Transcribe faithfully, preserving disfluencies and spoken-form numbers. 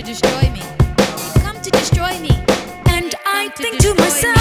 destroy me. You come to destroy me. And I think to myself,